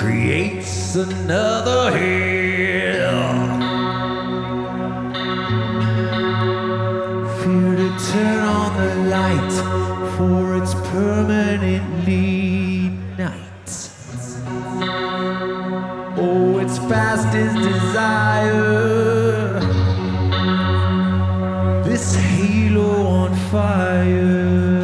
creates another hell. Fear to turn on the light, for it's permanently night. Oh, it's fast as desire, this halo on fire.